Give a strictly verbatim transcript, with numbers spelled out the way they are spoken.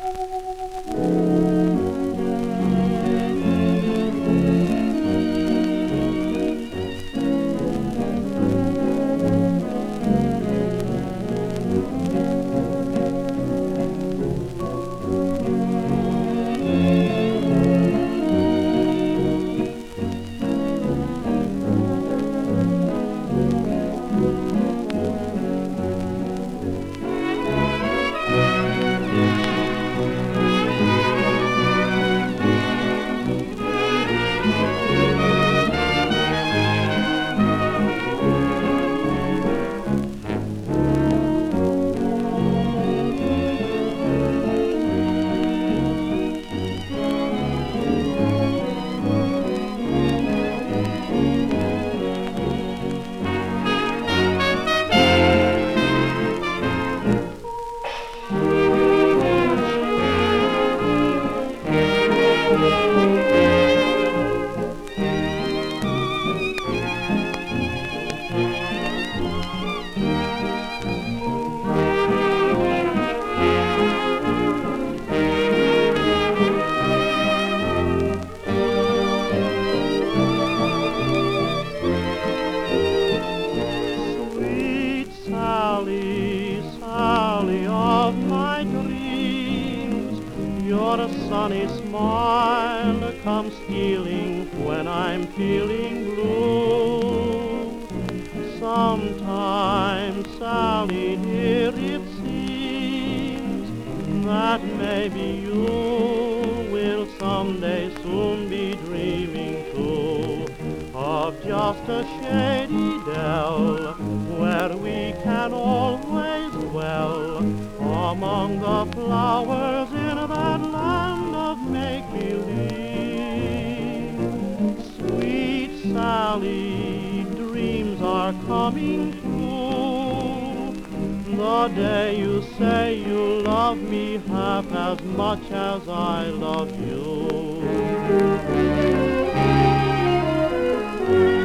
Sally, Sally of my dreams, your sunny smile comes stealing when I'm feeling blue. Sometimes, Sally dear, it seems that maybe you will someday soon be dreaming too of just a shady dell where we can always dwell among the flowers in that land of make-believe. Sweet Sally, dreams are coming true the day you say you love me half as much as I love you.